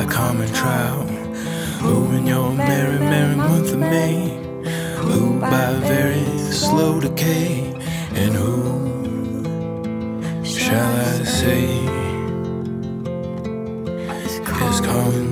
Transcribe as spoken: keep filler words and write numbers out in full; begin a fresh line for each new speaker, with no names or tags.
by common trial? Who in your merry, merry month of May? Who by very slow decay? And who shall I say is calling